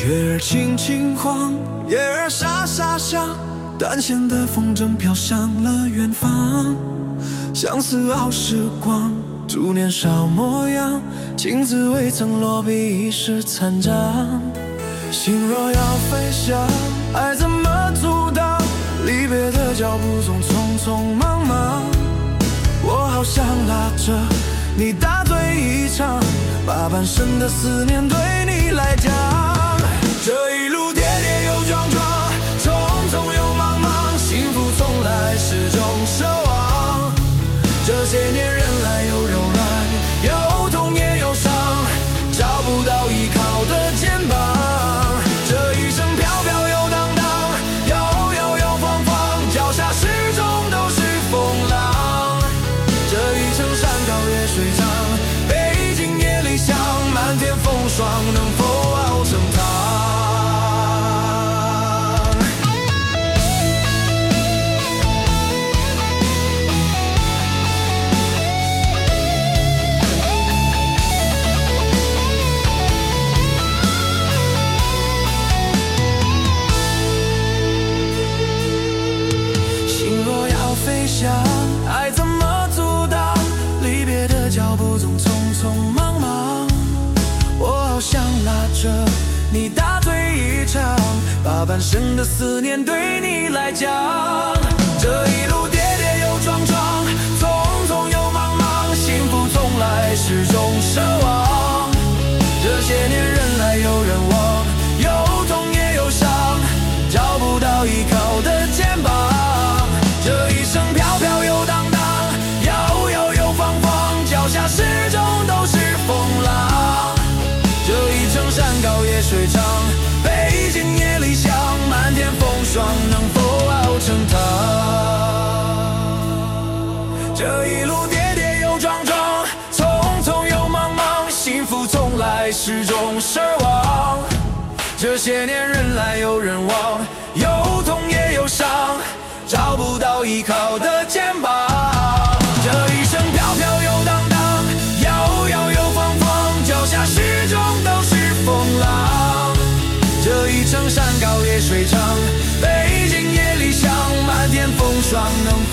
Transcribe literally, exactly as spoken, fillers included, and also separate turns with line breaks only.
月儿轻轻晃，叶儿沙沙响，淡咸的风筝飘向了远方。相思熬时光，祝年少模样，情字未曾落笔已是残章。心若要飞翔，爱怎么阻挡？离别的脚步总匆匆忙忙，我好想拉着你大醉一场，把半生的思念对你来讲。这一路跌跌又撞撞，匆匆又茫茫，幸福从来是种奢望。这些年人来又柔软，有痛也有伤，找不到依靠的肩膀。这一生飘飘又荡荡，悠悠又晃晃，脚下始终都是风浪。这一程山高月水长，北京夜里香，满天风霜能否熬成汤？爱怎么阻挡？离别的脚步总匆匆忙忙，我好想拉着你大醉一场，把半生的思念对你来讲。这一路跌跌又撞撞，匆匆又茫茫，幸福从来是种奢望。这些年人来又人往，有痛也有伤，找不到依靠的肩膀。这一生飘飘又荡荡，摇摇又晃晃，脚下始终都是风浪。这一程山高夜水长，北京夜里香，满天风霜能否熬成汤？这一路跌跌又撞撞，匆匆又茫茫，幸福从来是种奢望。这些年人来又人往，有痛也有伤，找不到依靠的肩膀。这一生飘飘又荡荡，摇摇又晃晃，脚下始终都是风浪。这一程山高夜水长，北京夜里香，满天风霜能